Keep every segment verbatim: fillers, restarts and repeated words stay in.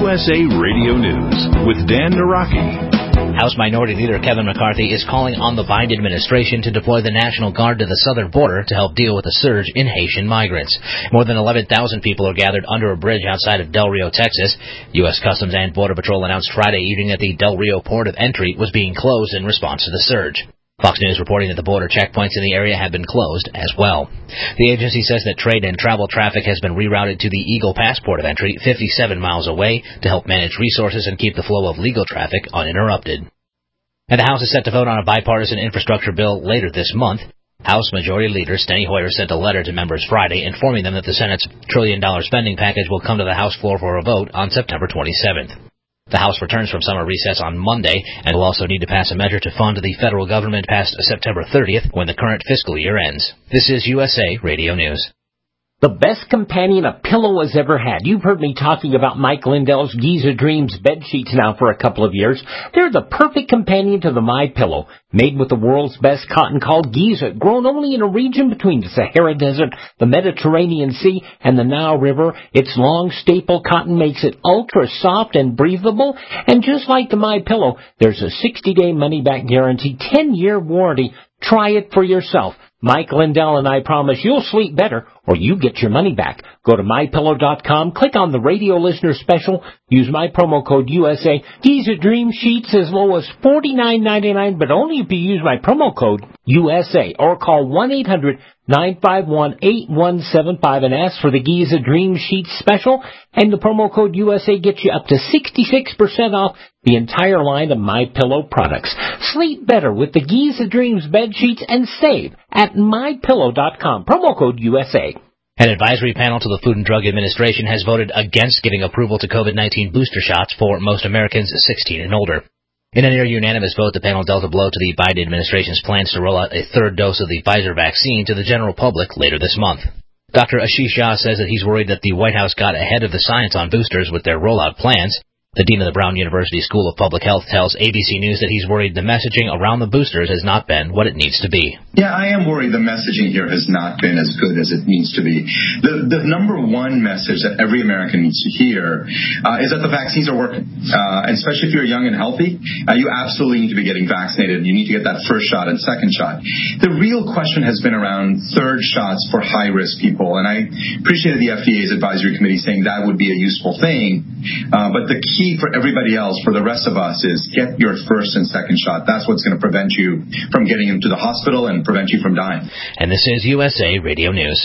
S A Radio News with Dan Naraki. House Minority Leader Kevin McCarthy is calling on the Biden administration to deploy the National Guard to the southern border to help deal with the surge in Haitian migrants. More than eleven thousand people are gathered under a bridge outside of Del Rio, Texas. U S Customs and Border Patrol announced Friday evening that the Del Rio port of entry was being closed in response to the surge. Fox News reporting that the border checkpoints in the area have been closed as well. The agency says that trade and travel traffic has been rerouted to the Eagle Pass port of entry, fifty-seven miles away, to help manage resources and keep the flow of legal traffic uninterrupted. And the House is set to vote on a bipartisan infrastructure bill later this month. House Majority Leader Steny Hoyer sent a letter to members Friday informing them that the Senate's trillion dollar spending package will come to the House floor for a vote on September twenty-seventh. The House returns from summer recess on Monday and will also need to pass a measure to fund the federal government past September thirtieth when the current fiscal year ends. This is U S A Radio News. The best companion a pillow has ever had. You've heard me talking about Mike Lindell's Giza Dreams bed sheets now for a couple of years. They're the perfect companion to the MyPillow. Made with the world's best cotton called Giza, grown only in a region between the Sahara Desert, the Mediterranean Sea, and the Nile River. Its long staple cotton makes it ultra soft and breathable. And just like the MyPillow, there's a sixty day money-back guarantee, ten year warranty. Try it for yourself. Mike Lindell and I promise you'll sleep better or you get your money back. Go to my pillow dot com, click on the radio listener special, use my promo code U S A. Giza Dream Sheets as low as forty-nine ninety-nine, but only if you use my promo code U S A or call one eight hundred nine five one eight one seven five and ask for the Giza Dream Sheets special, and the promo code U S A gets you up to sixty-six percent off the entire line of MyPillow products. Sleep better with the Giza Dreams bed sheets and save at my pillow dot com. Promo code U S A. An advisory panel to the Food and Drug Administration has voted against giving approval to COVID nineteen booster shots for most Americans sixteen and older. In a near-unanimous vote, the panel dealt a blow to the Biden administration's plans to roll out a third dose of the Pfizer vaccine to the general public later this month. Doctor Ashish Jha says that he's worried that the White House got ahead of the science on boosters with their rollout plans. The dean of the Brown University School of Public Health tells A B C News that he's worried the messaging around the boosters has not been what it needs to be. Yeah, I am worried the messaging here has not been as good as it needs to be. The the number one message that every American needs to hear uh, is that the vaccines are working. Uh, and especially if you're young and healthy, uh, you absolutely need to be getting vaccinated. You need to get that first shot and second shot. The real question has been around third shots for high-risk people. And I appreciated the F D A's advisory committee saying that would be a useful thing. Uh, but the key for everybody else, for the rest of us, is get your first and second shot. That's what's going to prevent you from getting into the hospital and prevent you from dying. And this is U S A Radio News.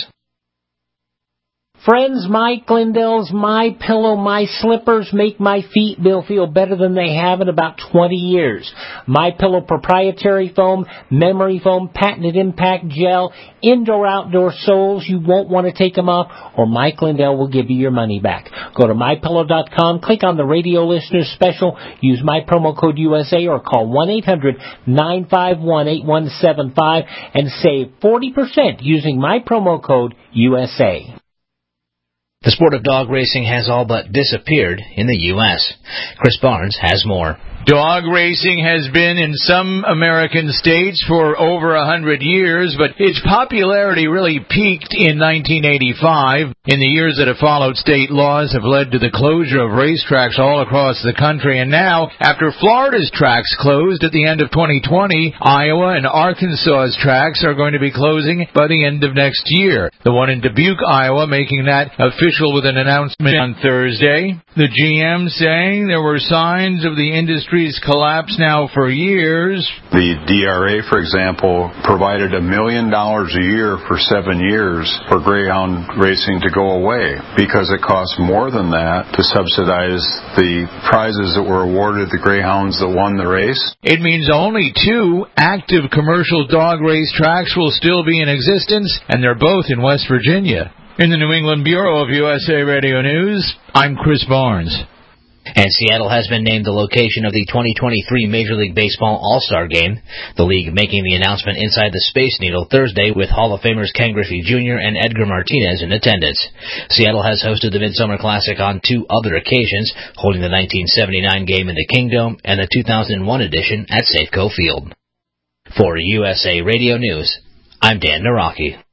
Friends, Mike Lindell's My Pillow, My Slippers make my feet feel better than they have in about twenty years. My Pillow proprietary foam, memory foam, patented impact gel, indoor-outdoor soles. You won't want to take them off, or Mike Lindell will give you your money back. Go to my pillow dot com, click on the radio listeners special, use my promo code U S A, or call one eight hundred nine five one eight one seven five and save forty percent using my promo code U S A. The sport of dog racing has all but disappeared in the U S Chris Barnes has more. Dog racing has been in some American states for over a hundred years, but its popularity really peaked in nineteen eighty-five. In the years that have followed, state laws have led to the closure of racetracks all across the country, and now, after Florida's tracks closed at the end of twenty twenty, Iowa and Arkansas's tracks are going to be closing by the end of next year. The one in Dubuque, Iowa, making that official with an announcement on Thursday. The G M saying there were signs of the industry's collapse now for years. The D R A, for example, provided a million dollars a year for seven years for Greyhound racing to go away because it cost more than that to subsidize the prizes that were awarded the Greyhounds that won the race. It means only two active commercial dog race tracks will still be in existence, and they're both in West Virginia. In the New England Bureau of U S A Radio News, I'm Chris Barnes. And Seattle has been named the location of the twenty twenty-three Major League Baseball All-Star Game. The league making the announcement inside the Space Needle Thursday with Hall of Famers Ken Griffey Junior and Edgar Martinez in attendance. Seattle has hosted the Midsummer Classic on two other occasions, holding the nineteen seventy-nine game in the Kingdome and the two thousand one edition at Safeco Field. For U S A Radio News, I'm Dan Naraki.